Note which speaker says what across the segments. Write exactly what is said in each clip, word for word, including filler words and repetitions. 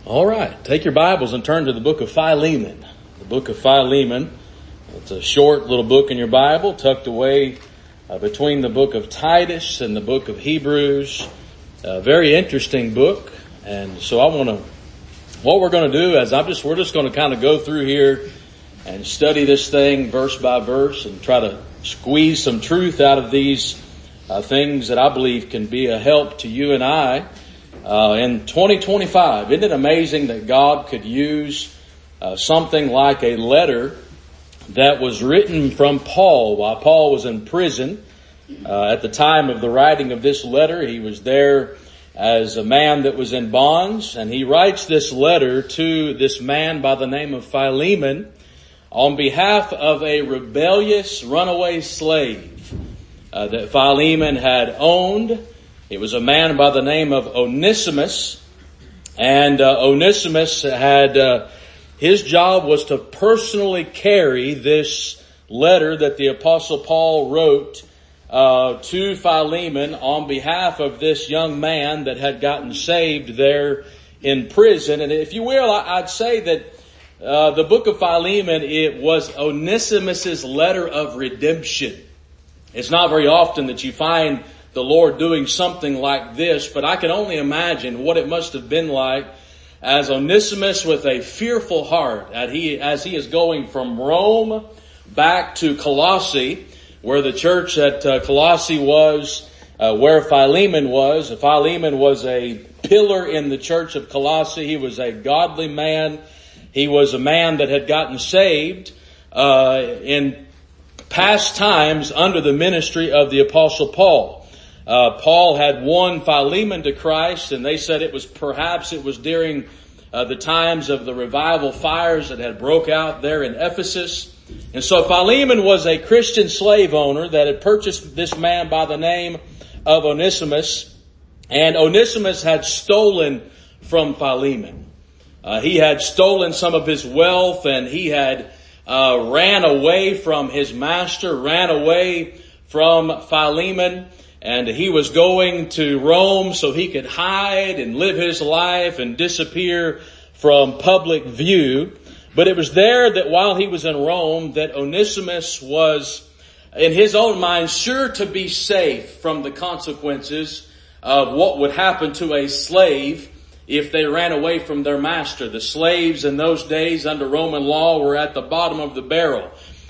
Speaker 1: All right, take your Bibles and turn to the book of Philemon. The book of Philemon. It's a short little book in your Bible, tucked away uh, between the book of Titus and the book of Hebrews. A very interesting book, and so I want to. What we're going to do is I'm just we're just going to kind of go through here and study this thing verse by verse and try to squeeze some truth out of these uh, things that I believe can be a help to you and I. Uh, in twenty twenty-five, isn't it amazing that God could use uh, something like a letter that was written from Paul while Paul was in prison? Uh, at the time of the writing of this letter, he was there as a man that was in bonds, and he writes this letter to this man by the name of Philemon on behalf of a rebellious runaway slave uh, that Philemon had owned. It was a man by the name of Onesimus, and uh, Onesimus had, uh, his job was to personally carry this letter that the Apostle Paul wrote uh, to Philemon on behalf of this young man that had gotten saved there in prison. And if you will, I'd say that uh, the book of Philemon, it was Onesimus's letter of redemption. It's not very often that you find the Lord doing something like this, but I can only imagine what it must have been like as Onesimus with a fearful heart as he, as he is going from Rome back to Colossae, where the church at uh, Colossae was, uh, where Philemon was. Philemon was a pillar in the church of Colossae. He was a godly man. He was a man that had gotten saved uh, in past times under the ministry of the Apostle Paul. Uh, Paul had won Philemon to Christ, and they said it was perhaps it was during uh, the times of the revival fires that had broke out there in Ephesus. And so Philemon was a Christian slave owner that had purchased this man by the name of Onesimus, and Onesimus had stolen from Philemon. Uh, he had stolen some of his wealth, and he had uh, ran away from his master, ran away from Philemon. And he was going to Rome so he could hide and live his life and disappear from public view. But it was there that while he was in Rome that Onesimus was, in his own mind, sure to be safe from the consequences of what would happen to a slave if they ran away from their master. The slaves in those days under Roman law were at the bottom of the barrel.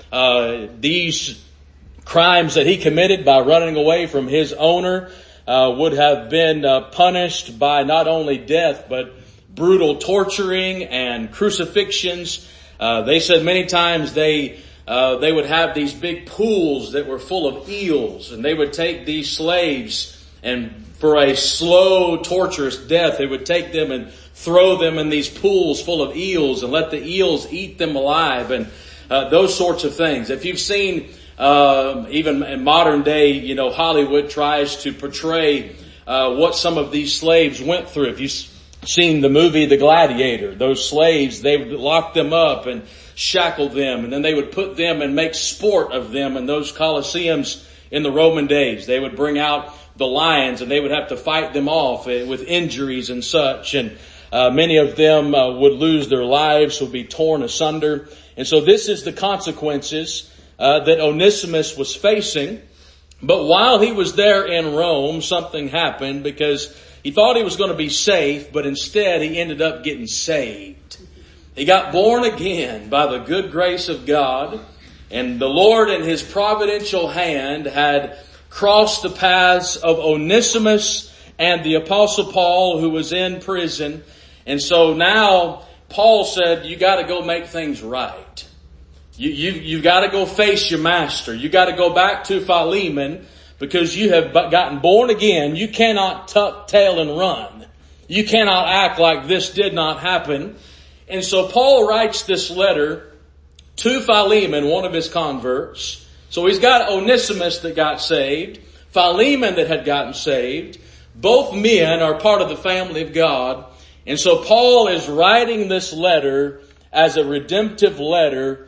Speaker 1: Uh, these crimes that he committed by running away from his owner uh, would have been uh, punished by not only death, but brutal torturing and crucifixions. Uh, they said many times they uh, they would have these big pools that were full of eels, and they would take these slaves, and for a slow, torturous death, they would take them and throw them in these pools full of eels and let the eels eat them alive, and uh, those sorts of things. If you've seen Uh, even in modern day, you know, Hollywood tries to portray uh, what some of these slaves went through. If you've seen the movie The Gladiator, those slaves, they would lock them up and shackle them, and then they would put them and make sport of them in those coliseums in the Roman days. They would bring out the lions, and they would have to fight them off with injuries and such, and uh, many of them uh, would lose their lives, would be torn asunder. And so this is the consequences Uh, that Onesimus was facing. But while he was there in Rome, something happened because he thought he was going to be safe, but instead he ended up getting saved. He got born again by the good grace of God, and the Lord in his providential hand had crossed the paths of Onesimus and the Apostle Paul, who was in prison. And so now Paul said, you got to go make things right. You, you, you've got to go face your master. You got to go back to Philemon because you have gotten born again. You cannot tuck tail and run. You cannot act like this did not happen. And so Paul writes this letter to Philemon, one of his converts. So he's got Onesimus that got saved, Philemon that had gotten saved. Both men are part of the family of God. And so Paul is writing this letter as a redemptive letter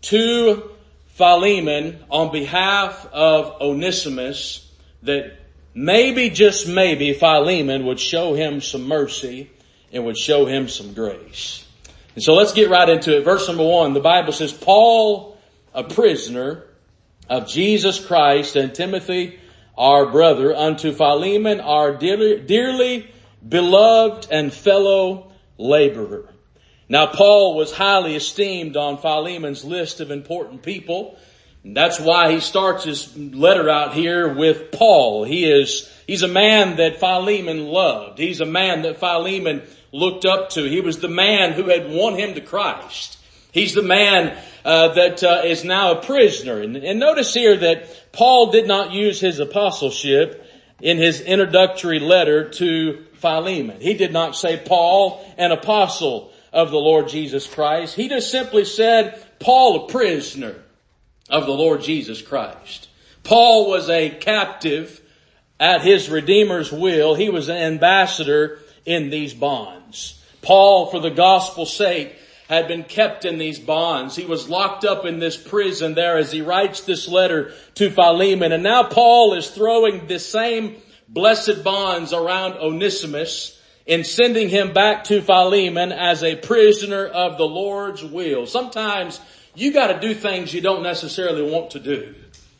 Speaker 1: to Philemon on behalf of Onesimus, that maybe, just maybe, Philemon would show him some mercy and would show him some grace. And so let's get right into it. Verse number one, the Bible says, Paul, a prisoner of Jesus Christ, and Timothy, our brother, unto Philemon, our dearly, dearly beloved and fellow laborer. Now, Paul was highly esteemed on Philemon's list of important people. And that's why he starts his letter out here with Paul. He is, he's a man that Philemon loved. He's a man that Philemon looked up to. He was the man who had won him to Christ. He's the man uh, that uh, is now a prisoner. And, and notice here that Paul did not use his apostleship in his introductory letter to Philemon. He did not say, Paul, an apostle of the Lord Jesus Christ. He just simply said, Paul, a prisoner of the Lord Jesus Christ. Paul was a captive at his Redeemer's will. He was an ambassador in these bonds. Paul, for the gospel's sake, had been kept in these bonds. He was locked up in this prison there as he writes this letter to Philemon. And now Paul is throwing the same blessed bonds around Onesimus in sending him back to Philemon as a prisoner of the Lord's will. Sometimes you got to do things you don't necessarily want to do.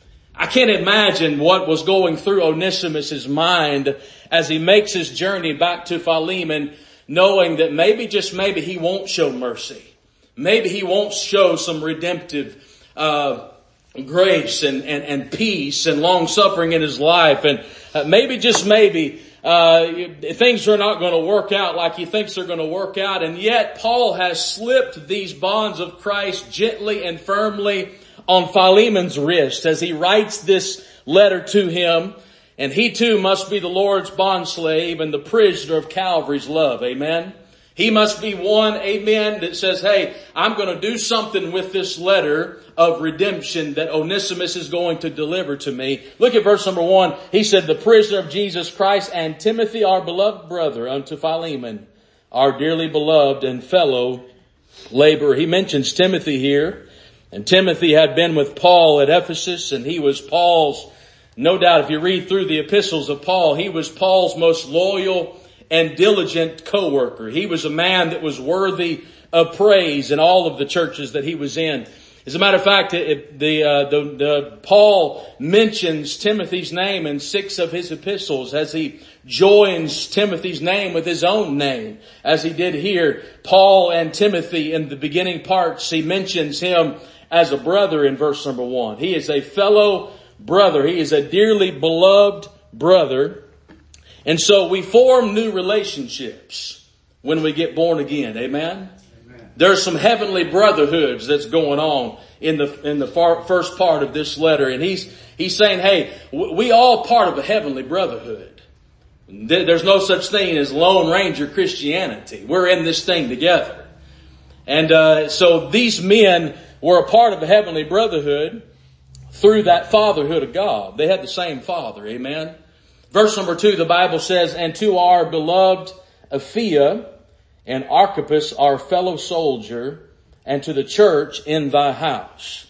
Speaker 1: I can't imagine what was going through Onesimus's mind as he makes his journey back to Philemon, knowing that maybe, just maybe, he won't show mercy. Maybe he won't show some redemptive uh grace and, and, and peace and long-suffering in his life. And uh, maybe, just maybe, uh things are not going to work out like he thinks they're going to work out. And yet Paul has slipped these bonds of Christ gently and firmly on Philemon's wrist as he writes this letter to him. And he too must be the Lord's bondslave and the prisoner of Calvary's love. Amen. He must be one, amen, that says, hey, I'm going to do something with this letter of redemption that Onesimus is going to deliver to me. Look at verse number one. He said, the prisoner of Jesus Christ, and Timothy, our beloved brother, unto Philemon, our dearly beloved and fellow laborer. He mentions Timothy here. And Timothy had been with Paul at Ephesus, and he was Paul's, no doubt if you read through the epistles of Paul, he was Paul's most loyal and diligent co-worker. He was a man that was worthy of praise in all of the churches that he was in. As a matter of fact, it, the, uh, the, the, Paul mentions Timothy's name in six of his epistles as he joins Timothy's name with his own name. As he did here, Paul and Timothy in the beginning parts, he mentions him as a brother in verse number one. He is a fellow brother. He is a dearly beloved brother. And so we form new relationships when we get born again. Amen. Amen. There's some heavenly brotherhoods that's going on in the, in the far, first part of this letter. And he's, he's saying, hey, we all part of a heavenly brotherhood. There's no such thing as Lone Ranger Christianity. We're in this thing together. And, uh, so these men were a part of a heavenly brotherhood through that fatherhood of God. They had the same father. Amen. Verse number two, the Bible says, and to our beloved Apphia and Archippus, our fellow soldier, and to the church in thy house.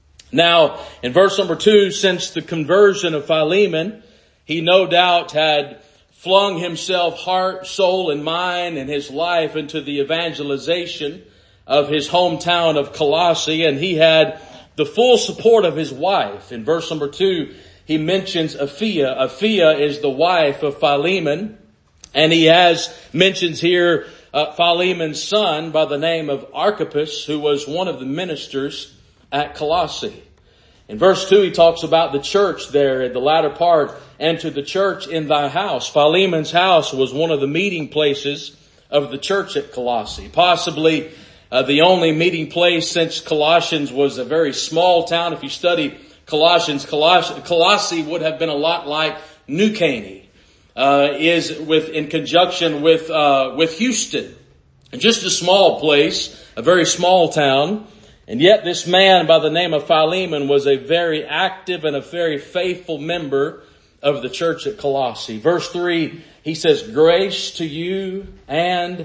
Speaker 1: Now, in verse number two, since the conversion of Philemon, he no doubt had flung himself heart, soul, and mind and his life into the evangelization of his hometown of Colossae, and he had the full support of his wife. In verse number two, he mentions Apphia. Apphia is the wife of Philemon. And he has, mentions here, uh, Philemon's son by the name of Archippus, who was one of the ministers at Colossae. In verse two, he talks about the church there at the latter part, and to the church in thy house. Philemon's house was one of the meeting places of the church at Colossae. Possibly uh, the only meeting place, since Colossians was a very small town. If you study Colossians, Coloss- Colossae would have been a lot like New Caney, uh, is with, in conjunction with, uh, with Houston. Just a small place, a very small town. And yet this man by the name of Philemon was a very active and a very faithful member of the church at Colossae. Verse three, he says, grace to you and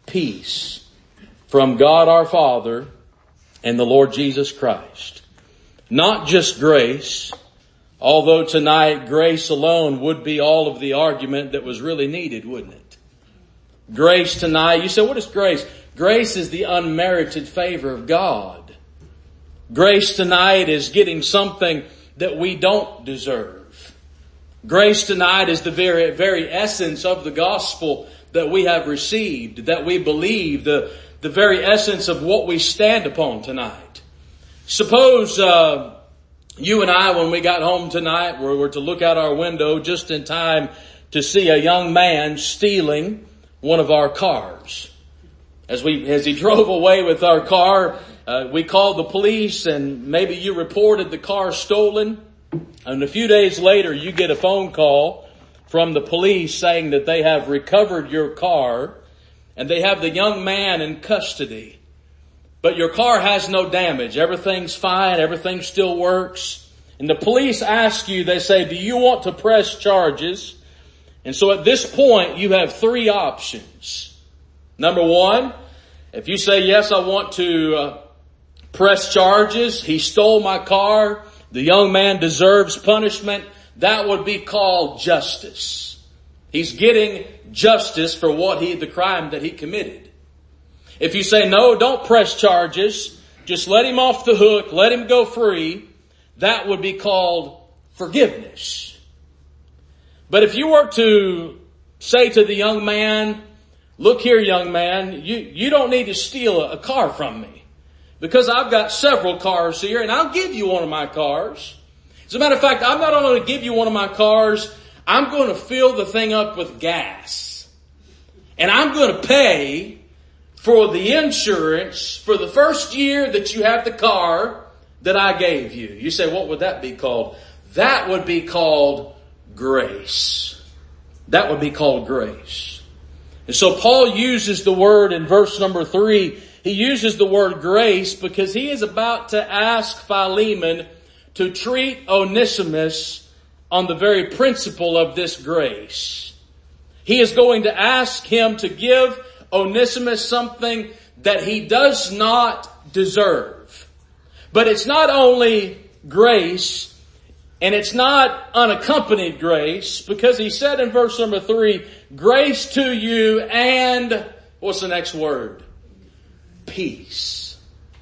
Speaker 1: peace from God our Father and the Lord Jesus Christ. Not just grace, although tonight grace alone would be all of the argument that was really needed, wouldn't it? Grace tonight. You say, what is grace? Grace is the unmerited favor of God. Grace tonight is getting something that we don't deserve. Grace tonight is the very, very essence of the gospel that we have received, that we believe, the, the very essence of what we stand upon tonight. Suppose, uh, you and I, when we got home tonight, we were to look out our window just in time to see a young man stealing one of our cars. As we, as he drove away with our car, uh, we called the police, and maybe you reported the car stolen. And a few days later, you get a phone call from the police saying that they have recovered your car and they have the young man in custody. But your car has no damage. Everything's fine. Everything still works. And the police ask you, they say, do you want to press charges? And so at this point, you have three options. Number one, if you say, yes, I want to uh, press charges. He stole my car. The young man deserves punishment. That would be called justice. He's getting justice for what he, the crime that he committed. If you say, no, don't press charges, just let him off the hook, let him go free, that would be called forgiveness. But if you were to say to the young man, look here, young man, you, you don't need to steal a, a car from me because I've got several cars here and I'll give you one of my cars. As a matter of fact, I'm not only going to give you one of my cars, I'm going to fill the thing up with gas. And I'm going to pay for the insurance for the first year that you have the car that I gave you. You say, what would that be called? That would be called grace. That would be called grace. And so Paul uses the word in verse number three. He uses the word grace because he is about to ask Philemon to treat Onesimus on the very principle of this grace. He is going to ask him to give Onesimus something that he does not deserve. But it's not only grace, and it's not unaccompanied grace, because he said in verse number three, grace to you and, what's the next word? Peace.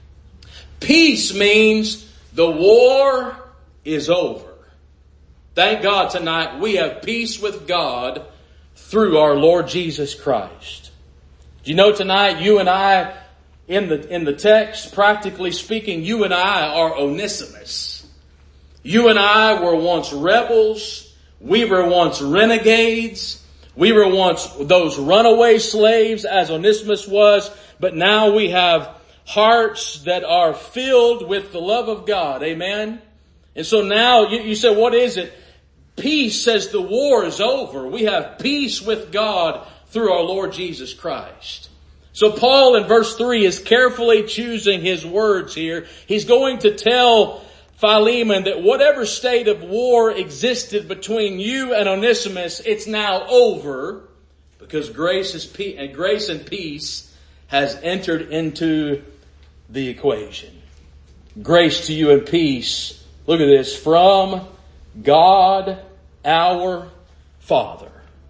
Speaker 1: Peace means the war is over. Thank God tonight we have peace with God through our Lord Jesus Christ. Do you know tonight you and I, in the, in the text, practically speaking, you and I are Onesimus. You and I were once rebels. We were once renegades. We were once those runaway slaves as Onesimus was. But now we have hearts that are filled with the love of God. Amen. And so now you, you say, what is it? Peace says the war is over. We have peace with God through our Lord Jesus Christ. So Paul in verse three is carefully choosing his words here. He's going to tell Philemon that whatever state of war existed between you and Onesimus, it's now over because grace is pe- and grace and peace has entered into the equation. Grace to you and peace. Look at this. From God, our Father.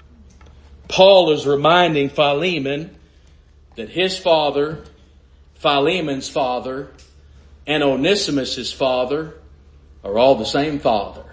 Speaker 1: Paul is reminding Philemon that his father, Philemon's father, and Onesimus' father are all the same father.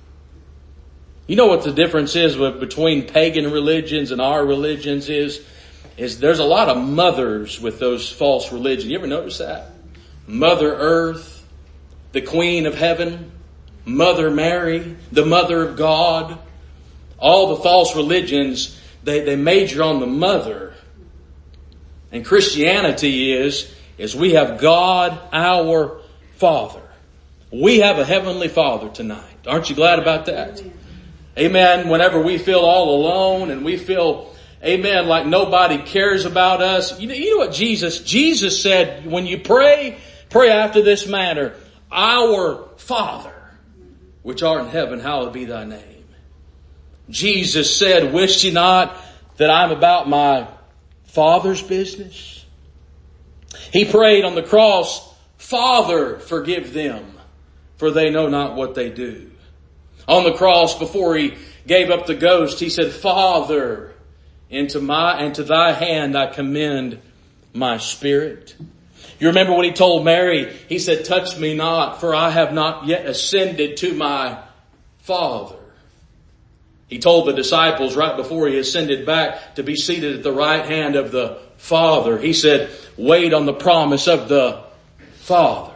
Speaker 1: You know what the difference is between pagan religions and our religions is? Is there's a lot of mothers with those false religions. You ever notice that? Mother Earth, the Queen of Heaven, Mother Mary, the Mother of God. All the false religions, they, they major on the mother. And Christianity is, is we have God, our Father. We have a Heavenly Father tonight. Aren't you glad about that? Amen. Amen. Whenever we feel all alone and we feel, amen, like nobody cares about us. You know, you know what Jesus, Jesus said, when you pray, pray after this manner, our Father, which art in heaven, hallowed be thy name. Jesus said, wish ye not that I'm about my Father's business? He prayed on the cross, Father, forgive them, for they know not what they do. On the cross, before he gave up the ghost, he said, Father, into my, and to thy hand I commend my spirit. You remember when he told Mary, he said, touch me not, for I have not yet ascended to my Father. He told the disciples right before he ascended back to be seated at the right hand of the Father. He said, wait on the promise of the Father.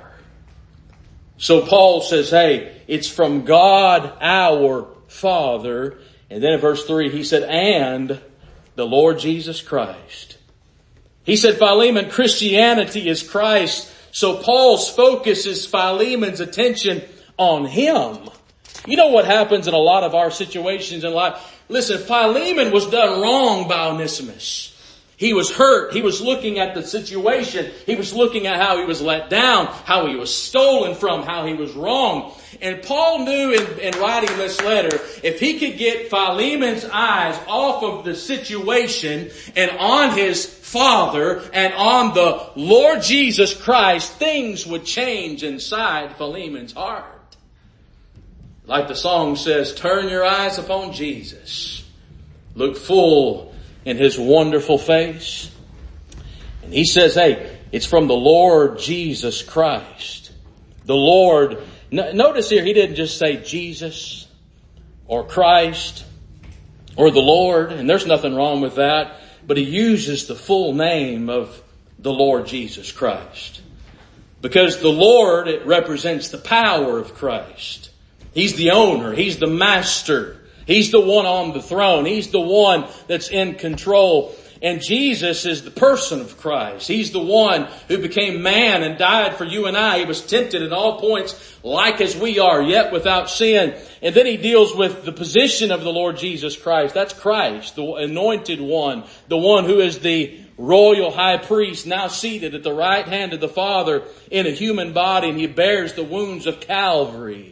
Speaker 1: So Paul says, hey, it's from God our Father. And then in verse three, he said, and the Lord Jesus Christ. He said, Philemon, Christianity is Christ. So Paul's focus is Philemon's attention on him. You know what happens in a lot of our situations in life? Listen, Philemon was done wrong by Onesimus. He was hurt. He was looking at the situation. He was looking at how he was let down, how he was stolen from, how he was wrong. And Paul knew in, in writing this letter, if he could get Philemon's eyes off of the situation and on his Father and on the Lord Jesus Christ, things would change inside Philemon's heart. Like the song says, turn your eyes upon Jesus. Look full in his wonderful face. And he says, hey, it's from the Lord Jesus Christ. The Lord, notice here, he didn't just say Jesus or Christ or the Lord, and there's nothing wrong with that, but he uses the full name of the Lord Jesus Christ. Because the Lord, it represents the power of Christ. He's the owner. He's the master. He's the one on the throne. He's the one that's in control. And Jesus is the person of Christ. He's the one who became man and died for you and I. He was tempted in all points like as we are, yet without sin. And then he deals with the position of the Lord Jesus Christ. That's Christ, the anointed one, the one who is the royal high priest, now seated at the right hand of the Father in a human body, and he bears the wounds of Calvary.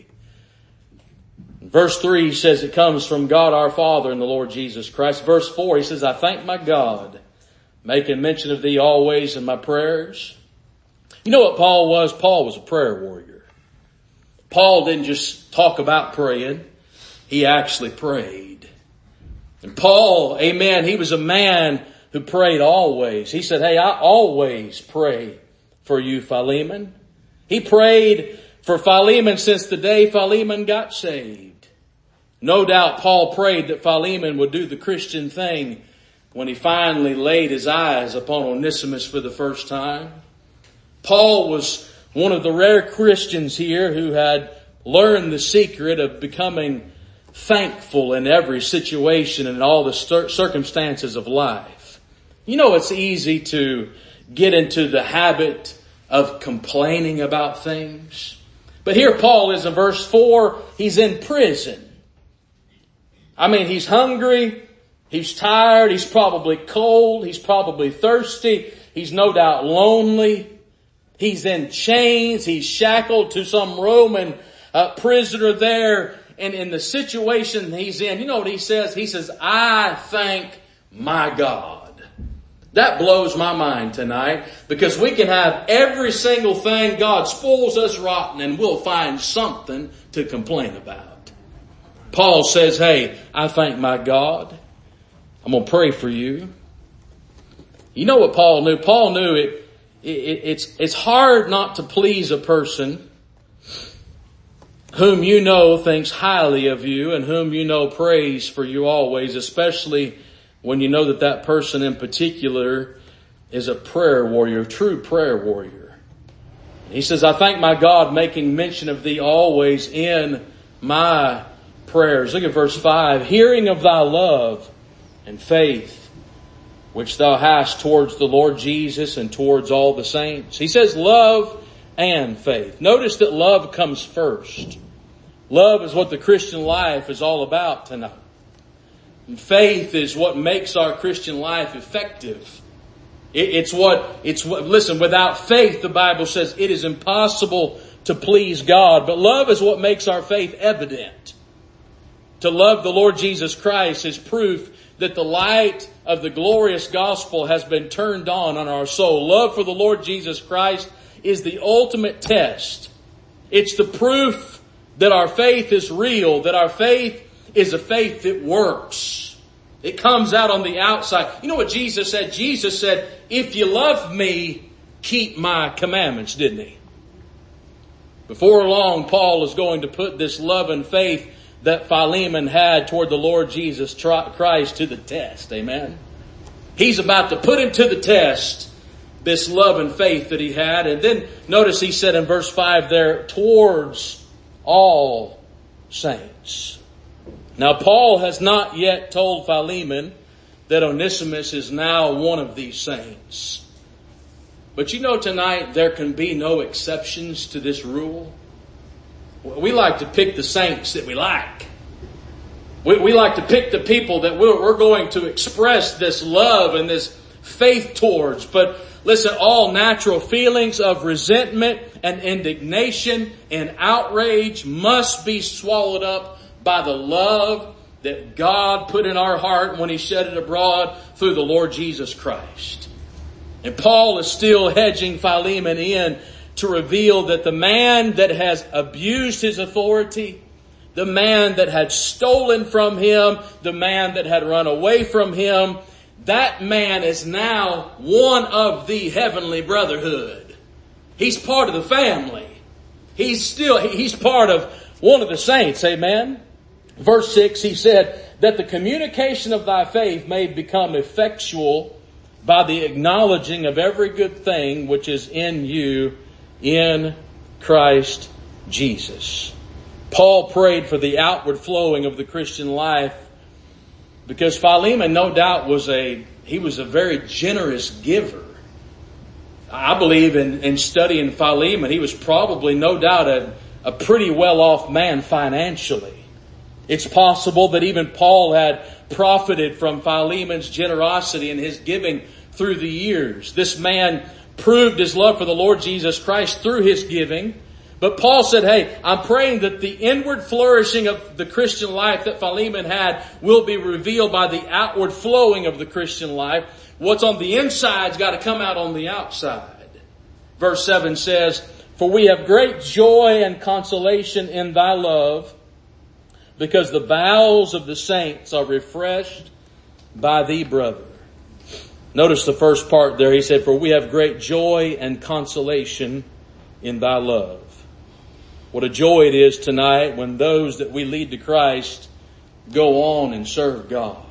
Speaker 1: Verse three says it comes from God our Father and the Lord Jesus Christ. Verse four, he says, I thank my God, making mention of thee always in my prayers. You know what Paul was? Paul was a prayer warrior. Paul didn't just talk about praying. He actually prayed. And Paul, amen, he was a man who prayed always. He said, hey, I always pray for you, Philemon. He prayed for Philemon since the day Philemon got saved. No doubt Paul prayed that Philemon would do the Christian thing when he finally laid his eyes upon Onesimus for the first time. Paul was one of the rare Christians here who had learned the secret of becoming thankful in every situation and all the circumstances of life. You know, it's easy to get into the habit of complaining about things. But here Paul is in verse four. He's in prison. I mean, he's hungry. He's tired. He's probably cold. He's probably thirsty. He's no doubt lonely. He's in chains. He's shackled to some Roman uh, prisoner there. And in the situation he's in, you know what he says? He says, I thank my God. That blows my mind tonight, because we can have every single thing. God spoils us rotten and we'll find something to complain about. Paul says, hey, I thank my God. I'm going to pray for you. You know what Paul knew? Paul knew it, it, it's, it's hard not to please a person whom you know thinks highly of you and whom you know prays for you always, especially when you know that that person in particular is a prayer warrior, a true prayer warrior. He says, I thank my God, making mention of thee always in my prayers. Look at verse five. Hearing of thy love and faith, which thou hast towards the Lord Jesus and towards all the saints. He says love and faith. Notice that love comes first. Love is what the Christian life is all about tonight. And faith is what makes our Christian life effective. It, it's what, it's what, listen, without faith, the Bible says it is impossible to please God. But love is what makes our faith evident. To love the Lord Jesus Christ is proof that the light of the glorious gospel has been turned on on our soul. Love for the Lord Jesus Christ is the ultimate test. It's the proof that our faith is real, that our faith is a faith that works. It comes out on the outside. You know what Jesus said? Jesus said, if you love me, keep my commandments, didn't he? Before long, Paul is going to put this love and faith that Philemon had toward the Lord Jesus Christ to the test. Amen. He's about to put him to the test, this love and faith that he had. And then notice he said in verse five there, towards all saints. Now Paul has not yet told Philemon that Onesimus is now one of these saints. But you know, tonight there can be no exceptions to this rule. We like to pick the saints that we like. We, we like to pick the people that we're, we're going to express this love and this faith towards. But listen, all natural feelings of resentment and indignation and outrage must be swallowed up by the love that God put in our heart when He shed it abroad through the Lord Jesus Christ. And Paul is still hedging Philemon in to reveal that the man that has abused his authority, the man that had stolen from him, the man that had run away from him, that man is now one of the heavenly brotherhood. He's part of the family. He's still, he's part of one of the saints. Amen. Verse six, he said that the communication of thy faith may become effectual by the acknowledging of every good thing which is in you in Christ Jesus. Paul prayed for the outward flowing of the Christian life because Philemon no doubt was a, he was a very generous giver. I believe in, in studying Philemon, he was probably no doubt a, a pretty well off man financially. It's possible that even Paul had profited from Philemon's generosity and his giving through the years. This man proved his love for the Lord Jesus Christ through his giving. But Paul said, hey, I'm praying that the inward flourishing of the Christian life that Philemon had will be revealed by the outward flowing of the Christian life. What's on the inside's got to come out on the outside. Verse seven says, for we have great joy and consolation in thy love, because the bowels of the saints are refreshed by thee, brother. Notice the first part there. He said, for we have great joy and consolation in thy love. What a joy it is tonight when those that we lead to Christ go on and serve God.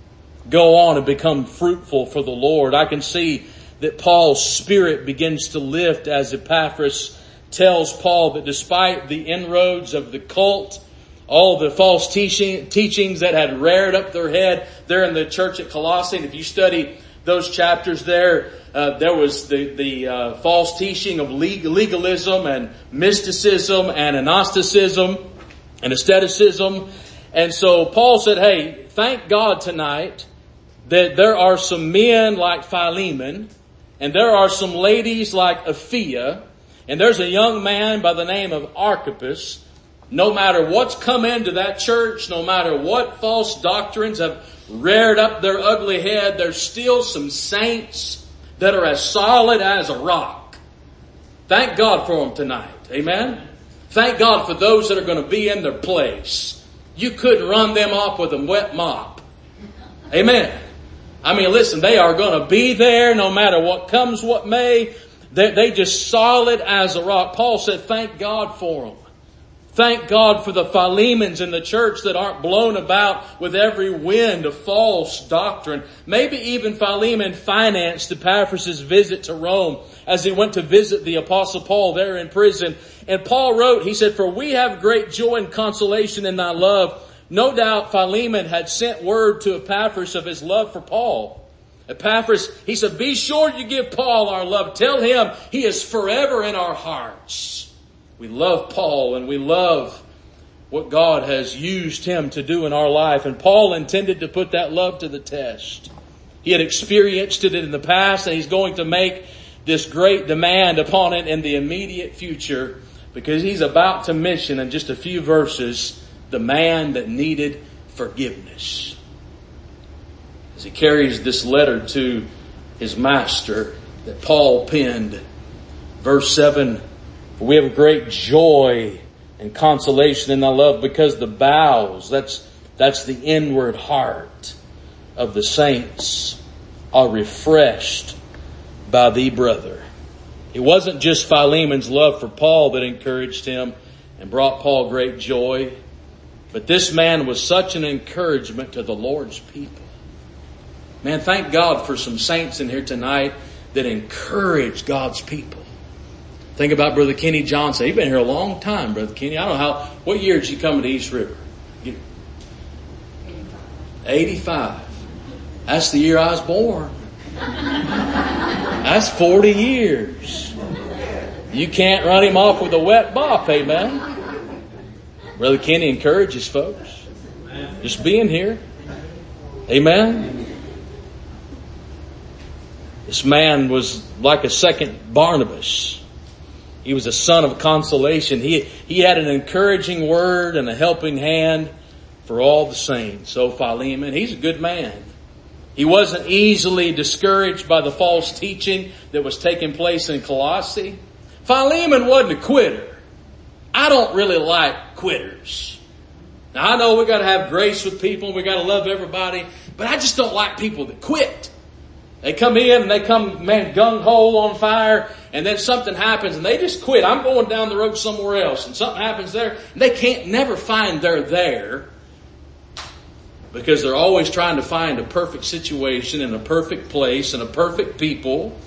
Speaker 1: Go on and become fruitful for the Lord. I can see that Paul's spirit begins to lift as Epaphras tells Paul that despite the inroads of the cult, all the false teaching, teachings that had reared up their head there in the church at Colossae. And if you study those chapters there, uh, there was the, the uh, false teaching of legalism and mysticism and Gnosticism and asceticism. And so Paul said, hey, thank God tonight that there are some men like Philemon and there are some ladies like Apphia and there's a young man by the name of Archippus. No matter what's come into that church, no matter what false doctrines have reared up their ugly head, there's still some saints that are as solid as a rock. Thank God for them tonight. Amen. Thank God for those that are going to be in their place. You couldn't run them off with a wet mop. Amen. I mean, listen, they are going to be there no matter what comes, what may. They're, they just solid as a rock. Paul said, thank God for them. Thank God for the Philemons in the church that aren't blown about with every wind of false doctrine. Maybe even Philemon financed Epaphras' visit to Rome as he went to visit the Apostle Paul there in prison. And Paul wrote, he said, for we have great joy and consolation in thy love. No doubt Philemon had sent word to Epaphras of his love for Paul. Epaphras, he said, be sure you give Paul our love. Tell him he is forever in our hearts. We love Paul and we love what God has used him to do in our life. And Paul intended to put that love to the test. He had experienced it in the past and he's going to make this great demand upon it in the immediate future because he's about to mention in just a few verses the man that needed forgiveness. As he carries this letter to his master that Paul penned, verse seven, for we have great joy and consolation in thy love because the bowels, that's, that's the inward heart. of the saints are refreshed by thee, brother. It wasn't just Philemon's love for Paul that encouraged him and brought Paul great joy, but this man was such an encouragement to the Lord's people. Man, thank God for some saints in here tonight that encourage God's people. Think about Brother Kenny Johnson. He's been here a long time, Brother Kenny. I don't know how, what year did you come to East River? eighty-five. That's the year I was born. That's forty years. You can't run him off with a wet bop, amen. Brother Kenny encourages folks. Just being here. Amen. This man was like a second Barnabas. He was a son of consolation. He, he had an encouraging word and a helping hand for all the saints. So Philemon, he's a good man. He wasn't easily discouraged by the false teaching that was taking place in Colossae. Philemon wasn't a quitter. I don't really like quitters. Now I know we got to have grace with people and we got to love everybody, but I just don't like people that quit. They come in and they come, man, gung-ho on fire, and then something happens and they just quit. I'm going down the road somewhere else, and something happens there, and they can't never find they're there because they're always trying to find a perfect situation and a perfect place and a perfect people.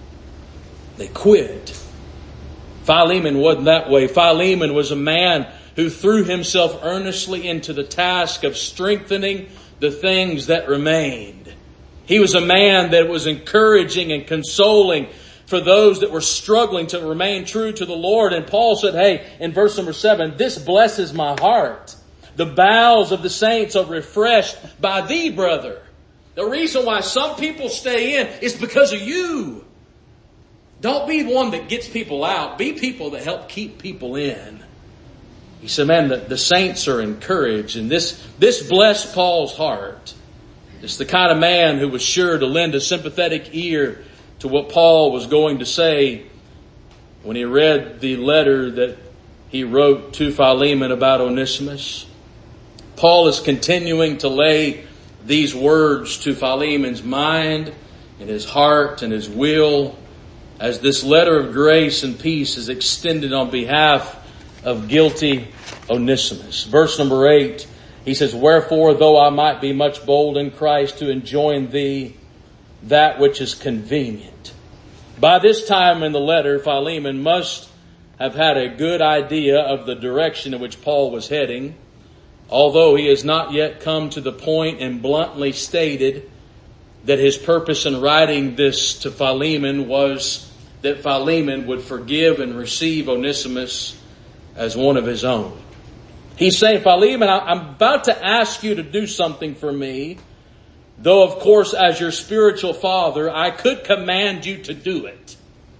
Speaker 1: They quit. Philemon wasn't that way. Philemon was a man who threw himself earnestly into the task of strengthening the things that remained. He was a man that was encouraging and consoling for those that were struggling to remain true to the Lord. And Paul said, hey, in verse number seven, this blesses my heart. The bowels of the saints are refreshed by thee, brother. The reason why some people stay in is because of you. Don't be one that gets people out. Be people that help keep people in. He said, man, the, the saints are encouraged. And this, this blessed Paul's heart. It's the kind of man who was sure to lend a sympathetic ear to what Paul was going to say when he read the letter that he wrote to Philemon about Onesimus. Paul is continuing to lay these words to Philemon's mind and his heart and his will as this letter of grace and peace is extended on behalf of guilty Onesimus. Verse number eight. He says, wherefore, though I might be much bold in Christ to enjoin thee that which is convenient. By this time in the letter, Philemon must have had a good idea of the direction in which Paul was heading, although he has not yet come to the point and bluntly stated that his purpose in writing this to Philemon was that Philemon would forgive and receive Onesimus as one of his own. He's saying, Philemon, I'm about to ask you to do something for me, though of course as your spiritual father, I could command you to do it.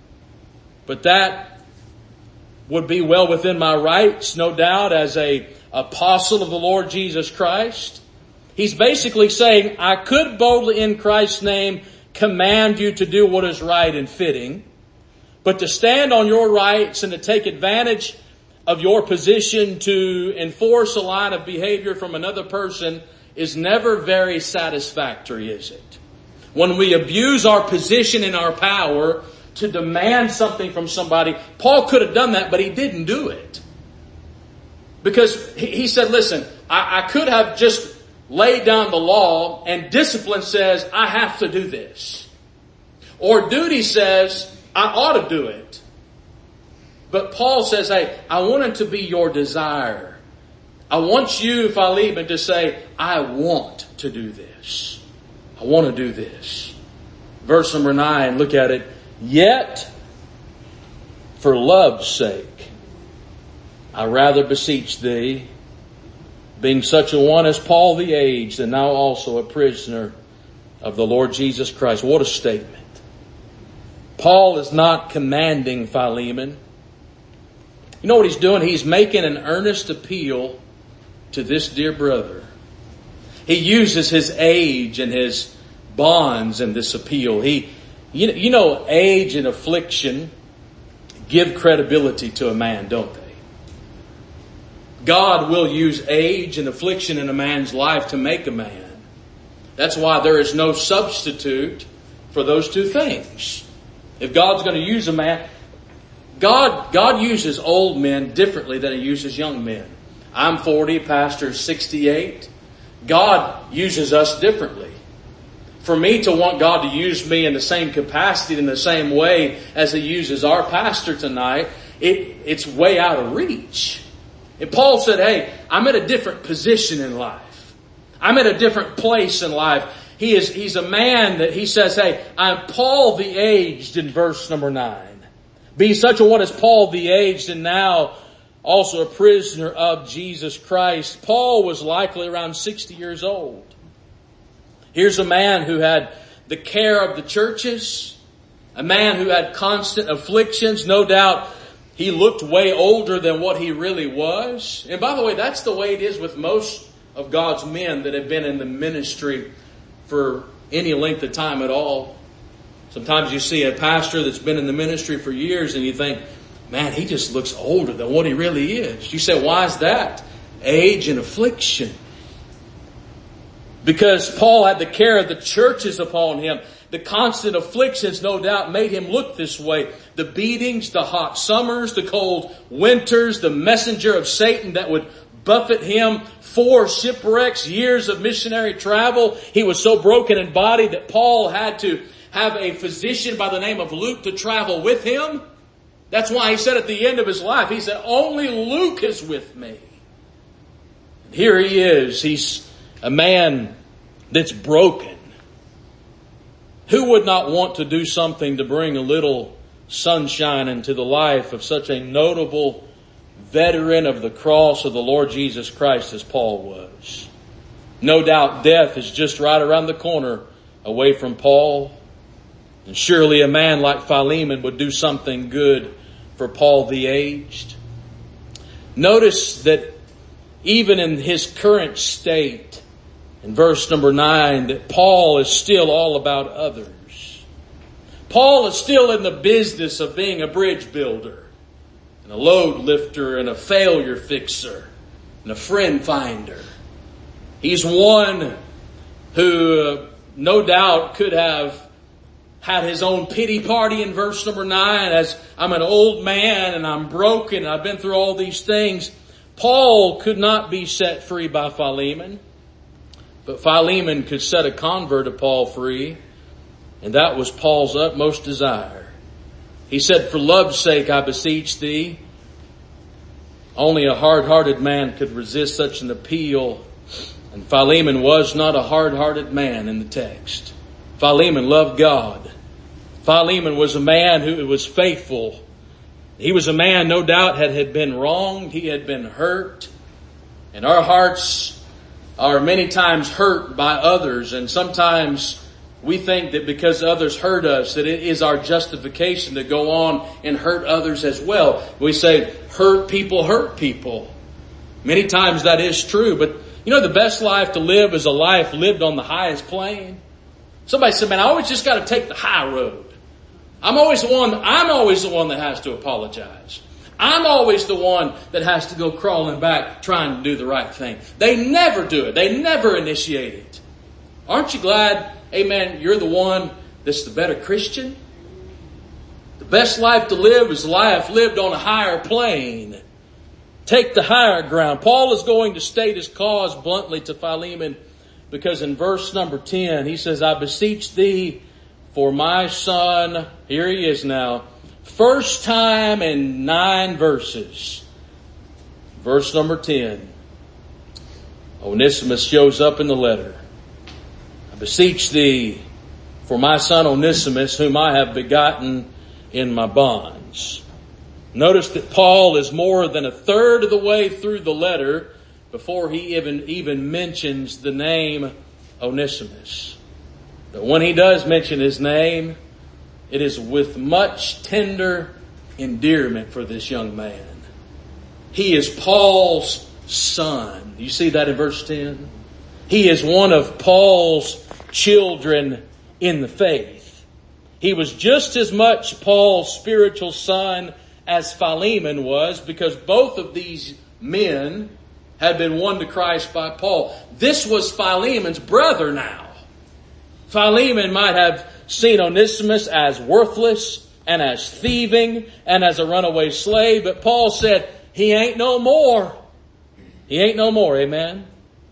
Speaker 1: But that would be well within my rights, no doubt, as a apostle of the Lord Jesus Christ. He's basically saying, I could boldly in Christ's name command you to do what is right and fitting, but to stand on your rights and to take advantage of your position to enforce a line of behavior from another person is never very satisfactory, is it? When we abuse our position and our power to demand something from somebody, Paul could have done that, but he didn't do it. Because he, he said, listen, I, I could have just laid down the law, and discipline says I have to do this. Or duty says I ought to do it. But Paul says, hey, I want it to be your desire. I want you, Philemon, to say, I want to do this. I want to do this. Verse number nine, look at it. Yet, for love's sake, I rather beseech thee, being such a one as Paul the aged, and now also a prisoner of the Lord Jesus Christ. What a statement. Paul is not commanding Philemon. You know what he's doing? He's making an earnest appeal to this dear brother. He uses his age and his bonds in this appeal. He, you know, you know, age and affliction give credibility to a man, don't they? God will use age and affliction in a man's life to make a man. That's why there is no substitute for those two things. If God's going to use a man, God, God uses old men differently than He uses young men. I'm forty, pastor's sixty-eight. God uses us differently. For me to want God to use me in the same capacity, in the same way as He uses our pastor tonight, it, it's way out of reach. And Paul said, hey, I'm at a different position in life. I'm at a different place in life. He is, he's a man that he says, hey, I'm Paul the aged in verse number nine. Be such a one as Paul the aged and now also a prisoner of Jesus Christ. Paul was likely around sixty years old. Here's a man who had the care of the churches, a man who had constant afflictions. No doubt he looked way older than what he really was. And by the way, that's the way it is with most of God's men that have been in the ministry for any length of time at all. Sometimes you see a pastor that's been in the ministry for years and you think, man, he just looks older than what he really is. You say, why is that? Age and affliction. Because Paul had the care of the churches upon him. The constant afflictions, no doubt, made him look this way. The beatings, the hot summers, the cold winters, the messenger of Satan that would buffet him, four shipwrecks, years of missionary travel. He was so broken in body that Paul had to have a physician by the name of Luke to travel with him. That's why he said at the end of his life, he said, only Luke is with me. And here he is. He's a man that's broken. Who would not want to do something to bring a little sunshine into the life of such a notable veteran of the cross of the Lord Jesus Christ as Paul was? No doubt death is just right around the corner away from Paul. And surely a man like Philemon would do something good for Paul the aged. Notice that even in his current state, in verse number nine, that Paul is still all about others. Paul is still in the business of being a bridge builder and a load lifter and a failure fixer and a friend finder. He's one who uh, no doubt could have had his own pity party in verse number nine as I'm an old man and I'm broken and I've been through all these things. Paul could not be set free by Philemon, but Philemon could set a convert of Paul free, and that was Paul's utmost desire. He said, for love's sake I beseech thee. Only a hard-hearted man could resist such an appeal, and Philemon was not a hard-hearted man in the text. Philemon loved God. Philemon was a man who was faithful. He was a man, no doubt, had, had been wronged. He had been hurt. And our hearts are many times hurt by others. And sometimes we think that because others hurt us, that it is our justification to go on and hurt others as well. We say, hurt people hurt people. Many times that is true. But you know, the best life to live is a life lived on the highest plane. Somebody said, man, I always just got to take the high road. I'm always the one, I'm always the one that has to apologize. I'm always the one that has to go crawling back trying to do the right thing. They never do it. They never initiate it. Aren't you glad, amen, you're the one that's the better Christian? The best life to live is life lived on a higher plane. Take the higher ground. Paul is going to state his cause bluntly to Philemon, because in verse number ten, he says, I beseech thee for my son. Here he is now. First time in nine verses. Verse number ten. Onesimus shows up in the letter. I beseech thee for my son Onesimus, whom I have begotten in my bonds. Notice that Paul is more than a third of the way through the letter before he even, even mentions the name Onesimus. But when he does mention his name, it is with much tender endearment for this young man. He is Paul's son. You see that in verse ten? He is one of Paul's children in the faith. He was just as much Paul's spiritual son as Philemon was, because both of these men had been won to Christ by Paul. This was Philemon's brother now. Philemon might have seen Onesimus as worthless and as thieving and as a runaway slave, but Paul said, he ain't no more. He ain't no more, amen?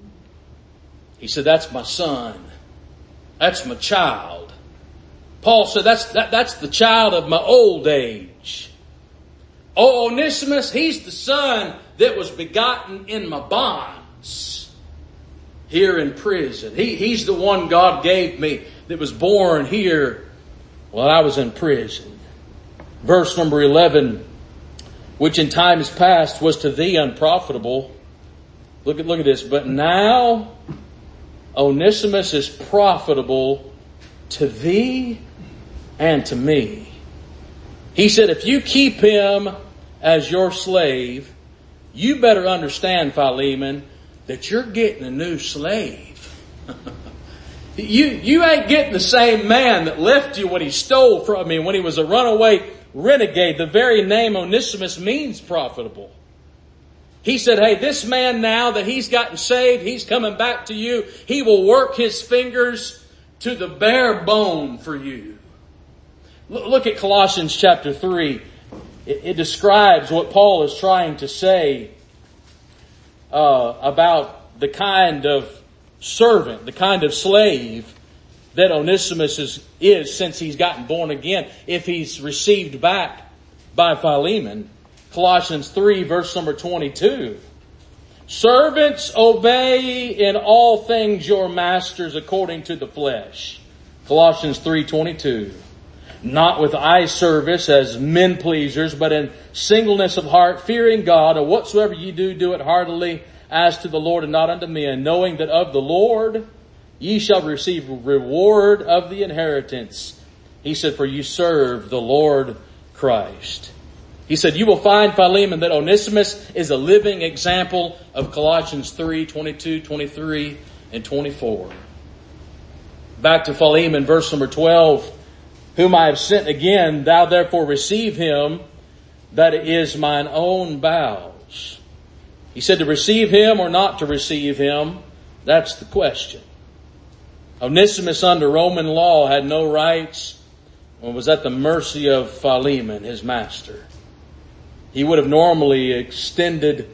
Speaker 1: He said, that's my son. That's my child. Paul said, that's, that, that's the child of my old age. Oh, Onesimus, he's the son that was begotten in my bonds here in prison. He, he's the one God gave me that was born here while I was in prison. Verse number eleven, which in times past was to thee unprofitable. Look at, look at this. But now Onesimus is profitable to thee and to me. He said, if you keep him as your slave, you better understand, Philemon, that you're getting a new slave. you, you ain't getting the same man that left you when he stole from me, when he was a runaway renegade. The very name Onesimus means profitable. He said, hey, this man now that he's gotten saved, he's coming back to you. He will work his fingers to the bare bone for you. Look at Colossians chapter three. It, it describes what Paul is trying to say uh, about the kind of servant, the kind of slave that Onesimus is, is since he's gotten born again, if he's received back by Philemon. Colossians three, verse number twenty-two. Servants, obey in all things your masters according to the flesh. Colossians three twenty-two. Not with eye service as men pleasers, but in singleness of heart, fearing God, and whatsoever ye do, do it heartily as to the Lord and not unto men, knowing that of the Lord ye shall receive reward of the inheritance. He said, for you serve the Lord Christ. He said, you will find, Philemon, that Onesimus is a living example of Colossians three twenty-two, twenty-three, and twenty-four. Back to Philemon, verse number twelve. Whom I have sent again, thou therefore receive him, that it is mine own bowels. He said to receive him or not to receive him, that's the question. Onesimus under Roman law had no rights and was at the mercy of Philemon, his master. He would have normally extended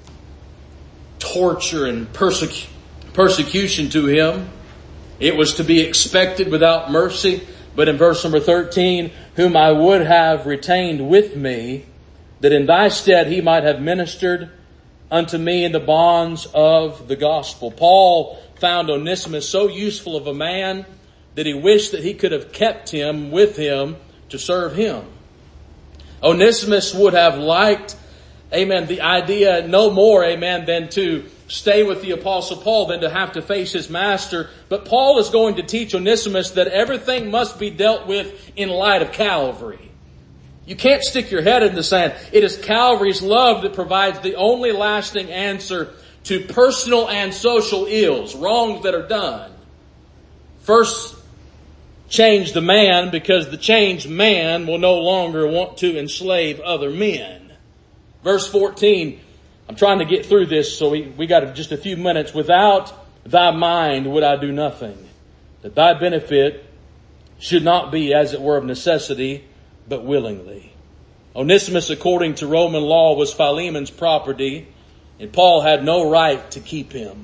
Speaker 1: torture and persecu- persecution to him. It was to be expected without mercy. But in verse number thirteen, whom I would have retained with me, that in thy stead he might have ministered unto me in the bonds of the gospel. Paul found Onesimus so useful of a man that he wished that he could have kept him with him to serve him. Onesimus would have liked, amen, the idea no more, amen, than to stay with the Apostle Paul than to have to face his master. But Paul is going to teach Onesimus that everything must be dealt with in light of Calvary. You can't stick your head in the sand. It is Calvary's love that provides the only lasting answer to personal and social ills, wrongs that are done. First, change the man, because the changed man will no longer want to enslave other men. Verse fourteen, I'm trying to get through this, so we, we got just a few minutes. Without thy mind would I do nothing, that thy benefit should not be as it were of necessity, but willingly. Onesimus, according to Roman law, was Philemon's property, and Paul had no right to keep him.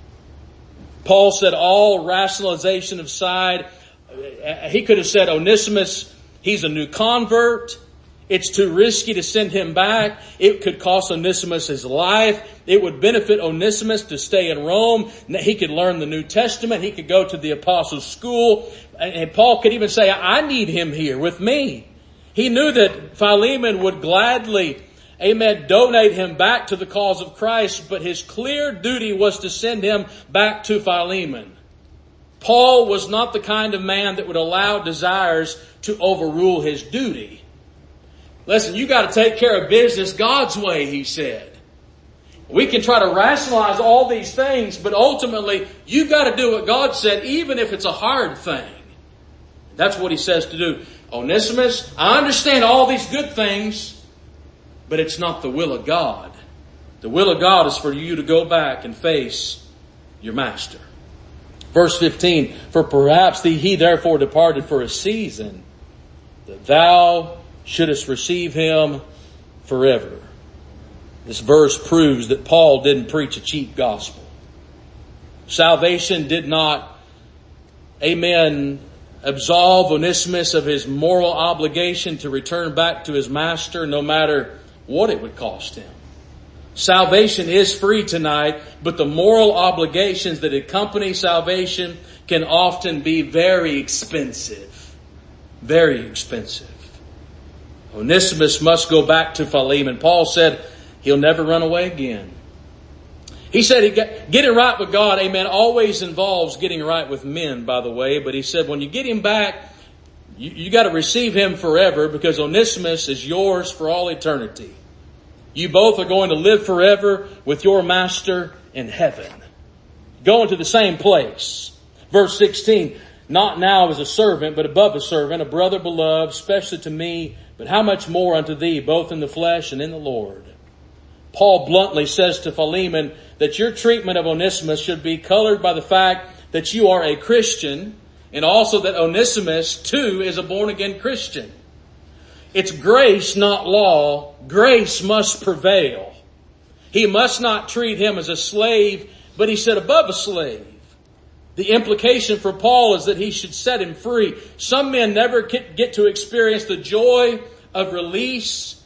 Speaker 1: Paul said all rationalization aside, he could have said, Onesimus, he's a new convert. It's too risky to send him back. It could cost Onesimus his life. It would benefit Onesimus to stay in Rome. He could learn the New Testament. He could go to the apostles' school. And Paul could even say, I need him here with me. He knew that Philemon would gladly, amen, donate him back to the cause of Christ, but his clear duty was to send him back to Philemon. Paul was not the kind of man that would allow desires to overrule his duty. Listen, you got to take care of business God's way, he said. We can try to rationalize all these things, but ultimately, you got to do what God said, even if it's a hard thing. That's what he says to do. Onesimus, I understand all these good things, but it's not the will of God. The will of God is for you to go back and face your master. Verse fifteen, for perhaps the, he therefore departed for a season, that thou shouldest receive him forever. This verse proves that Paul didn't preach a cheap gospel. Salvation did not, amen, absolve Onesimus of his moral obligation to return back to his master no matter what it would cost him. Salvation is free tonight, but the moral obligations that accompany salvation can often be very expensive. Very expensive. Onesimus must go back to Philemon. Paul said he'll never run away again. He said he got, getting right with God, amen, always involves getting right with men, by the way. But he said when you get him back, you, you got to receive him forever, because Onesimus is yours for all eternity. You both are going to live forever with your master in heaven. Going to the same place. Verse sixteen, not now as a servant, but above a servant, a brother beloved, especially to me, but how much more unto thee, both in the flesh and in the Lord. Paul bluntly says to Philemon that your treatment of Onesimus should be colored by the fact that you are a Christian, and also that Onesimus too is a born-again Christian. It's grace, not law. Grace must prevail. He must not treat him as a slave, but he said above a slave. The implication for Paul is that he should set him free. Some men never get to experience the joy of release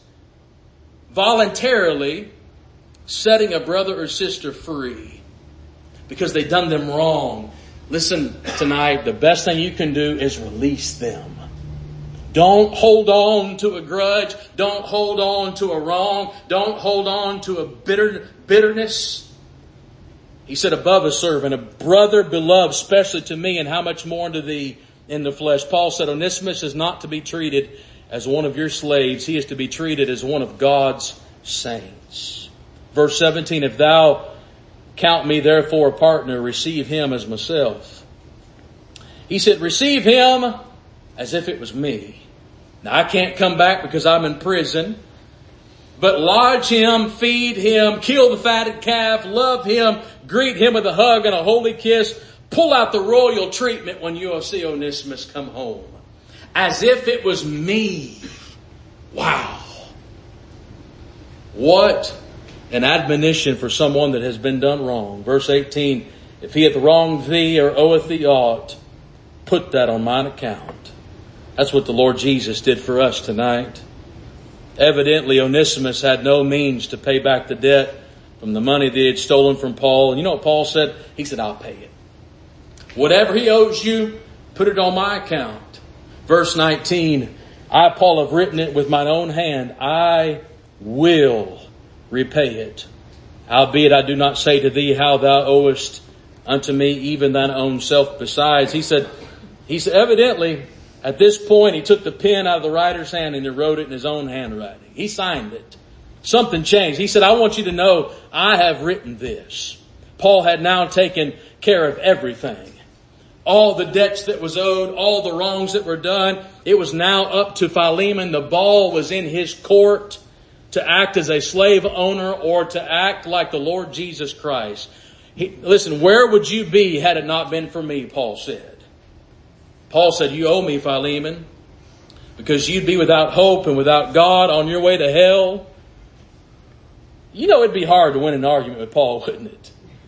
Speaker 1: voluntarily, setting a brother or sister free because they've done them wrong. Listen tonight, the best thing you can do is release them. Don't hold on to a grudge. Don't hold on to a wrong. Don't hold on to a bitter bitterness. He said above a servant, a brother beloved, especially to me, and how much more unto thee in the flesh. Paul said Onesimus is not to be treated as one of your slaves. He is to be treated as one of God's saints. Verse seventeen, if thou count me therefore a partner, receive him as myself. He said, receive him as if it was me. Now I can't come back because I'm in prison, but lodge him, feed him, kill the fatted calf, love him, greet him with a hug and a holy kiss, pull out the royal treatment when you see Onesimus come home. As if it was me. Wow. What an admonition for someone that has been done wrong. Verse eighteen, if he hath wronged thee or oweth thee aught, put that on mine account. That's what the Lord Jesus did for us tonight. Evidently, Onesimus had no means to pay back the debt from the money that he had stolen from Paul. And you know what Paul said? He said, I'll pay it. Whatever he owes you, put it on my account. Verse nineteen, I, Paul, have written it with mine own hand. I will repay it. Howbeit I do not say to thee how thou owest unto me even thine own self besides. He said, he said, evidently, at this point, he took the pen out of the writer's hand and he wrote it in his own handwriting. He signed it. Something changed. He said, I want you to know I have written this. Paul had now taken care of everything. All the debts that was owed, all the wrongs that were done. It was now up to Philemon. The ball was in his court to act as a slave owner or to act like the Lord Jesus Christ. He, listen, where would you be had it not been for me, Paul said. Paul said, you owe me, Philemon, because you'd be without hope and without God on your way to hell. You know it'd be hard to win an argument with Paul, wouldn't it?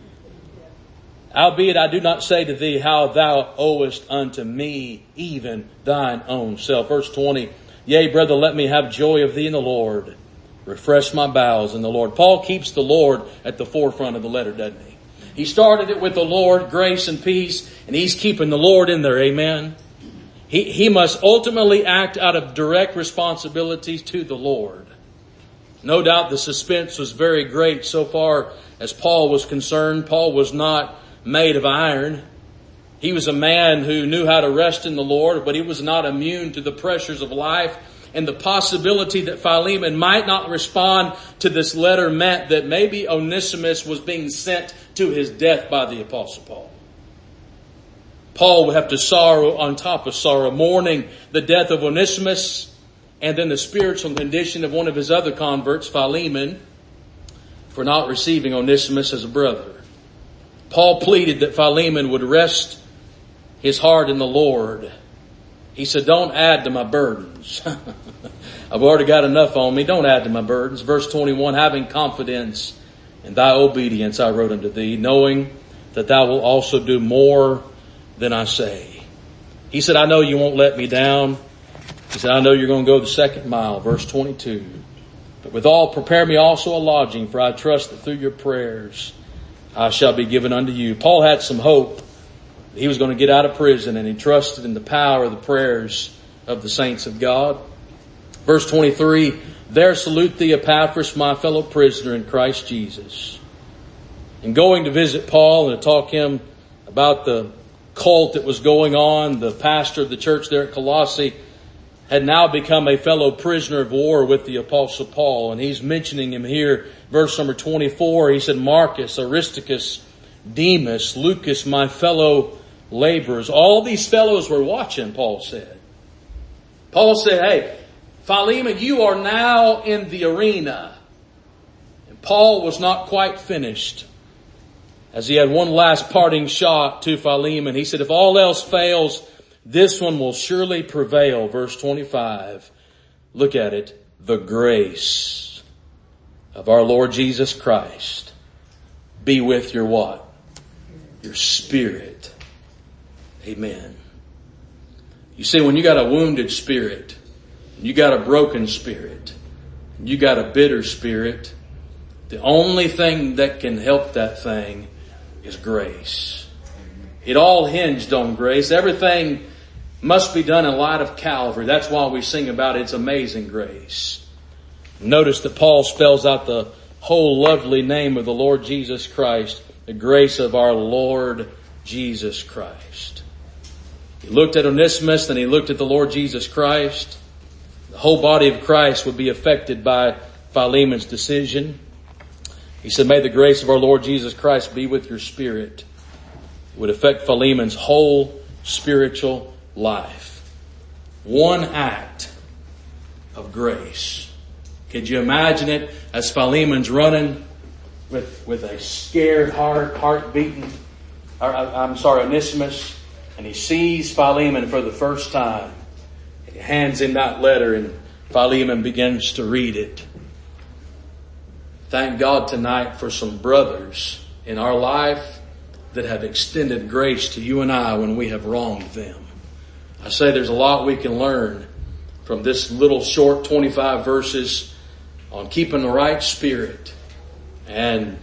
Speaker 1: Howbeit I do not say to thee how thou owest unto me even thine own self. Verse twenty, yea, brother, let me have joy of thee in the Lord. Refresh my bowels in the Lord. Paul keeps the Lord at the forefront of the letter, doesn't he? He started it with the Lord, grace and peace, and he's keeping the Lord in there, amen? He, he must ultimately act out of direct responsibilities to the Lord. No doubt the suspense was very great so far as Paul was concerned. Paul was not made of iron. He was a man who knew how to rest in the Lord, but he was not immune to the pressures of life. And the possibility that Philemon might not respond to this letter meant that maybe Onesimus was being sent to his death by the Apostle Paul. Paul would have to sorrow on top of sorrow, mourning the death of Onesimus and then the spiritual condition of one of his other converts, Philemon, for not receiving Onesimus as a brother. Paul pleaded that Philemon would rest his heart in the Lord. He said, don't add to my burdens. I've already got enough on me. Don't add to my burdens. Verse twenty-one, having confidence in thy obedience, I wrote unto thee, knowing that thou wilt also do more than I say. He said, I know you won't let me down. He said, I know you're going to go the second mile. Verse twenty-two, but withal prepare me also a lodging, for I trust that through your prayers I shall be given unto you. Paul had some hope that he was going to get out of prison, and he trusted in the power of the prayers of the saints of God. Verse twenty-three, there salute thee Epaphras, my fellow prisoner in Christ Jesus. And going to visit Paul and to talk to him about the cult that was going on, the pastor of the church there at Colossae had now become a fellow prisoner of war with the Apostle Paul. And he's mentioning him here, verse number twenty-four. He said, Marcus, Aristarchus, Demas, Lucas, my fellow laborers. All these fellows were watching, Paul said. Paul said, hey, Philemon, you are now in the arena. And Paul was not quite finished, as he had one last parting shot to Philemon. He said, if all else fails, this one will surely prevail. Verse twenty-five. Look at it. The grace of our Lord Jesus Christ be with your what? Your spirit. Amen. You see, when you got a wounded spirit, you got a broken spirit, you got a bitter spirit, the only thing that can help that thing is grace. It all hinged on grace. Everything must be done in light of Calvary. That's why we sing about It's Amazing Grace. Notice that Paul spells out the whole lovely name of the Lord Jesus Christ, the grace of our Lord Jesus Christ. He looked at Onesimus, and he looked at the Lord Jesus Christ. The whole body of Christ would be affected by Philemon's decision. He said, may the grace of our Lord Jesus Christ be with your spirit. It would affect Philemon's whole spiritual life. One act of grace. Could you imagine it as Philemon's running with, with a scared heart, heart beating, or, I'm sorry, Onesimus, and he sees Philemon for the first time. He hands him that letter, and Philemon begins to read it. Thank God tonight for some brothers in our life that have extended grace to you and I when we have wronged them. I say there's a lot we can learn from this little short twenty-five verses on keeping the right spirit and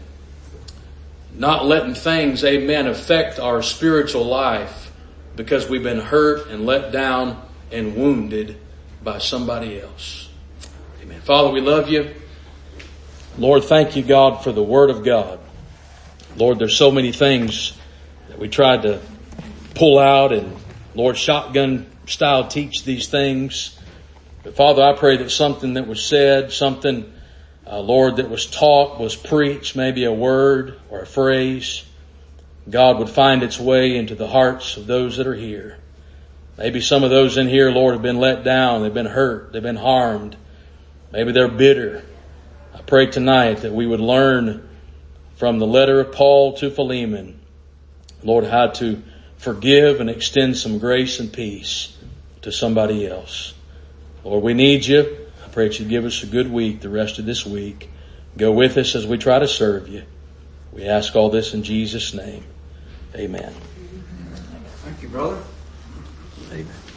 Speaker 1: not letting things, amen, affect our spiritual life because we've been hurt and let down and wounded by somebody else. Amen. Father, we love you. Lord, thank you, God, for the Word of God. Lord, there's so many things that we tried to pull out and, Lord, shotgun style teach these things. But Father, I pray that something that was said, something, uh, Lord, that was taught, was preached, maybe a word or a phrase, God, would find its way into the hearts of those that are here. Maybe some of those in here, Lord, have been let down. They've been hurt. They've been harmed. Maybe they're bitter. I pray tonight that we would learn from the letter of Paul to Philemon, Lord, how to forgive and extend some grace and peace to somebody else. Lord, we need you. I pray that you give us a good week the rest of this week. Go with us as we try to serve you. We ask all this in Jesus' name. Amen.
Speaker 2: Thank you, brother.
Speaker 1: Amen.